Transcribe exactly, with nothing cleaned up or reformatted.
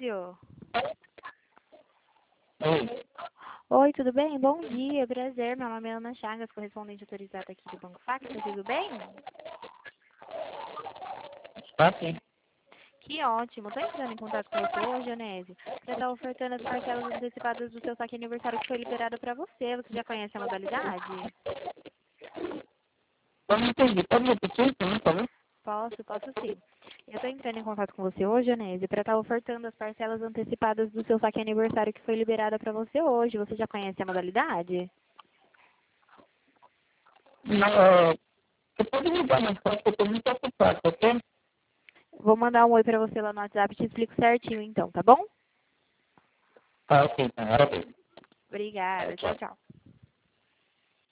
Genésio. Oi. Oi, tudo bem? Bom dia, prazer. Meu nome é Ana Chagas, correspondente autorizada aqui do Banco Facta. Tudo bem? Tá sim. Que ótimo. Estou entrando em contato com você hoje, Genésio, para estar ofertando as parcelas antecipadas do seu saque aniversário que foi liberado para você. Você já conhece a modalidade? Eu não entendi. Pode repetir, por favor? Posso, posso sim. Eu estou entrando em contato com você hoje, Genésio, para estar ofertando as parcelas antecipadas do seu saque aniversário que foi liberada para você hoje. Você já conhece a modalidade? Não, é... Você pode me dar mais fácil, eu estou muito ocupado, ok? Vou mandar um oi para você lá no WhatsApp e te explico certinho então, tá bom? Tá, ok, tá. Parabéns. Obrigada. Tchau, tchau.